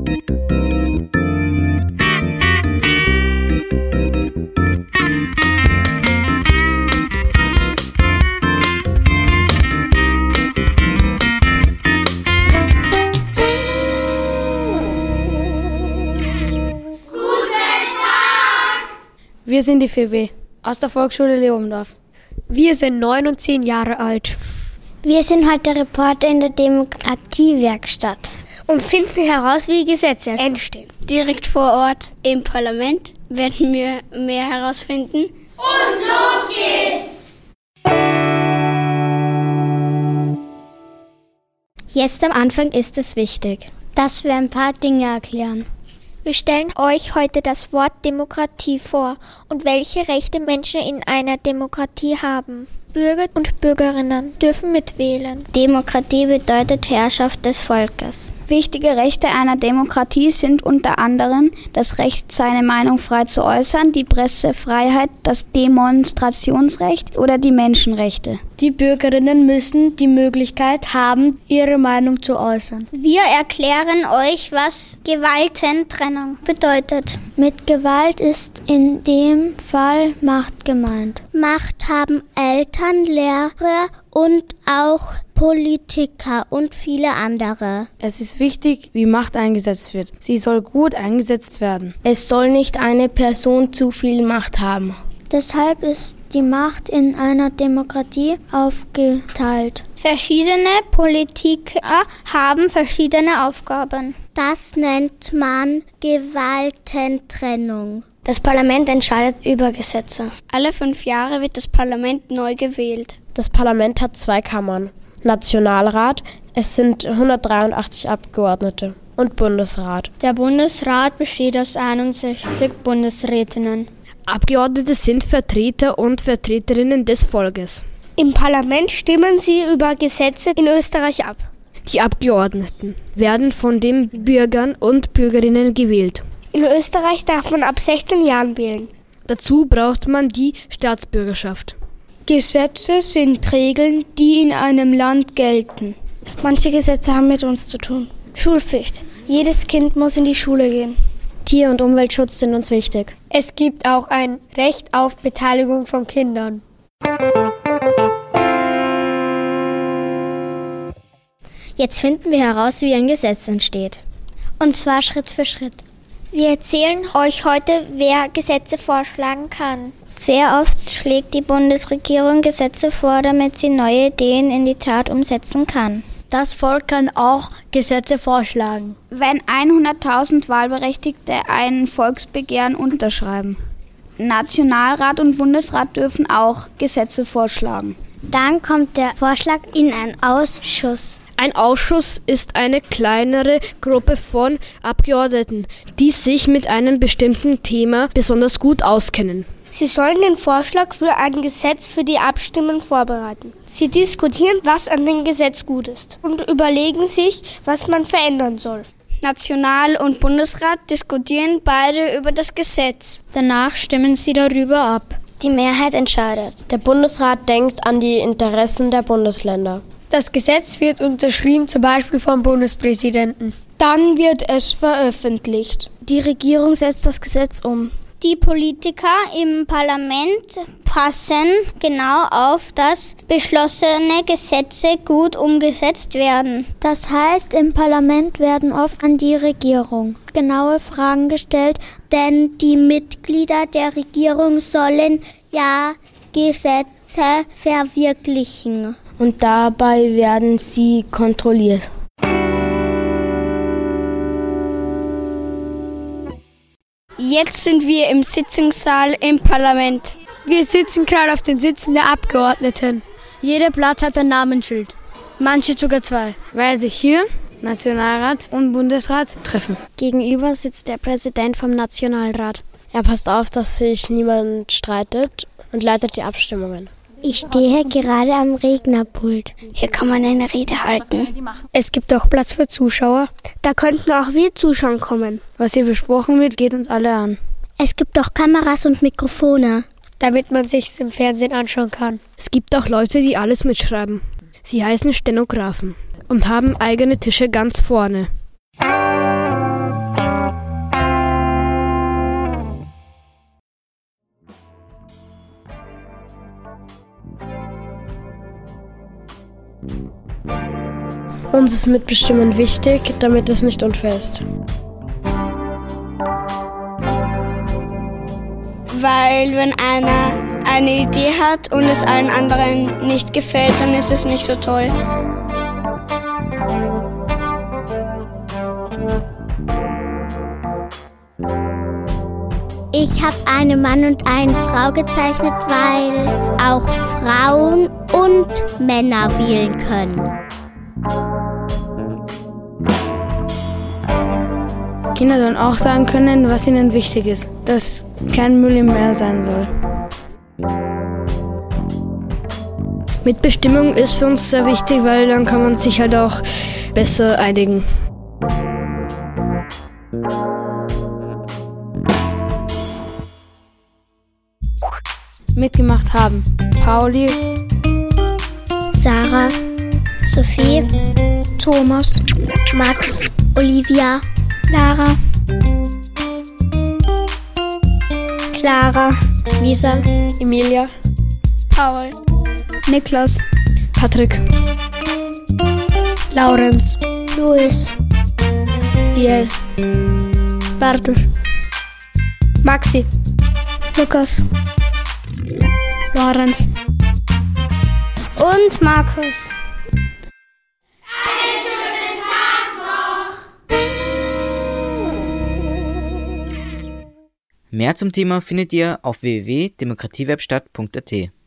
Wir sind die 4B aus der Volksschule Leobendorf. Wir sind 9 und 10 Jahre alt. Wir sind heute Reporter in der Demokratiewerkstatt und finden heraus, wie Gesetze entstehen. Direkt vor Ort im Parlament werden wir mehr herausfinden. Und los geht's! Jetzt am Anfang ist es wichtig, dass wir ein paar Dinge erklären. Wir stellen euch heute das Wort Demokratie vor und welche Rechte Menschen in einer Demokratie haben. Bürger und Bürgerinnen dürfen mitwählen. Demokratie bedeutet Herrschaft des Volkes. Wichtige Rechte einer Demokratie sind unter anderem das Recht, seine Meinung frei zu äußern, die Pressefreiheit, das Demonstrationsrecht oder die Menschenrechte. Die Bürgerinnen müssen die Möglichkeit haben, ihre Meinung zu äußern. Wir erklären euch, was Gewaltentrennung bedeutet. Mit Gewalt ist in dem Fall Macht gemeint. Macht haben Eltern, Lehrer und auch Politiker und viele andere. Es ist wichtig, wie Macht eingesetzt wird. Sie soll gut eingesetzt werden. Es soll nicht eine Person zu viel Macht haben. Deshalb ist die Macht in einer Demokratie aufgeteilt. Verschiedene Politiker haben verschiedene Aufgaben. Das nennt man Gewaltentrennung. Das Parlament entscheidet über Gesetze. Alle 5 Jahre wird das Parlament neu gewählt. Das Parlament hat 2 Kammern. Nationalrat, es sind 183 Abgeordnete, und Bundesrat. Der Bundesrat besteht aus 61 Bundesrätinnen. Abgeordnete sind Vertreter und Vertreterinnen des Volkes. Im Parlament stimmen sie über Gesetze in Österreich ab. Die Abgeordneten werden von den Bürgern und Bürgerinnen gewählt. In Österreich darf man ab 16 Jahren wählen. Dazu braucht man die Staatsbürgerschaft. Gesetze sind Regeln, die in einem Land gelten. Manche Gesetze haben mit uns zu tun. Schulpflicht. Jedes Kind muss in die Schule gehen. Tier- und Umweltschutz sind uns wichtig. Es gibt auch ein Recht auf Beteiligung von Kindern. Jetzt finden wir heraus, wie ein Gesetz entsteht. Und zwar Schritt für Schritt. Wir erzählen euch heute, wer Gesetze vorschlagen kann. Sehr oft schlägt die Bundesregierung Gesetze vor, damit sie neue Ideen in die Tat umsetzen kann. Das Volk kann auch Gesetze vorschlagen. Wenn 100.000 Wahlberechtigte ein Volksbegehren unterschreiben. Nationalrat und Bundesrat dürfen auch Gesetze vorschlagen. Dann kommt der Vorschlag in einen Ausschuss. Ein Ausschuss ist eine kleinere Gruppe von Abgeordneten, die sich mit einem bestimmten Thema besonders gut auskennen. Sie sollen den Vorschlag für ein Gesetz für die Abstimmung vorbereiten. Sie diskutieren, was an dem Gesetz gut ist und überlegen sich, was man verändern soll. National- und Bundesrat diskutieren beide über das Gesetz. Danach stimmen sie darüber ab. Die Mehrheit entscheidet. Der Bundesrat denkt an die Interessen der Bundesländer. Das Gesetz wird unterschrieben, zum Beispiel vom Bundespräsidenten. Dann wird es veröffentlicht. Die Regierung setzt das Gesetz um. Die Politiker im Parlament passen genau auf, dass beschlossene Gesetze gut umgesetzt werden. Das heißt, im Parlament werden oft an die Regierung genaue Fragen gestellt, denn die Mitglieder der Regierung sollen ja Gesetze verwirklichen. Und dabei werden sie kontrolliert. Jetzt sind wir im Sitzungssaal im Parlament. Wir sitzen gerade auf den Sitzen der Abgeordneten. Jeder Platz hat ein Namensschild. Manche sogar 2, weil sich hier Nationalrat und Bundesrat treffen. Gegenüber sitzt der Präsident vom Nationalrat. Er passt auf, dass sich niemand streitet und leitet die Abstimmungen. Ich stehe gerade am Rednerpult. Hier kann man eine Rede halten. Es gibt auch Platz für Zuschauer. Da könnten auch wir Zuschauer kommen. Was hier besprochen wird, geht uns alle an. Es gibt auch Kameras und Mikrofone, damit man sich's im Fernsehen anschauen kann. Es gibt auch Leute, die alles mitschreiben. Sie heißen Stenografen und haben eigene Tische ganz vorne. uns ist Mitbestimmen wichtig, damit es nicht unfair ist. Weil wenn einer eine Idee hat und es allen anderen nicht gefällt, dann ist es nicht so toll. Ich habe eine Mann und eine Frau gezeichnet, weil auch Frauen und Männer wählen können. Kinder sollen auch sagen können, was ihnen wichtig ist, dass kein Müll im Meer sein soll. Mitbestimmung ist für uns sehr wichtig, weil dann kann man sich halt auch besser einigen. Mitgemacht haben Pauli, Sarah, Sophie, Thomas, Max, Olivia, Lara, Clara, Lisa, Emilia, Paul, Niklas, Patrick, Laurenz, Luis, Diel, Bartel, Maxi, Lukas, Lorenz und Markus. Einen schönen Tag noch! Mehr zum Thema findet ihr auf www.demokratiewebstadt.at.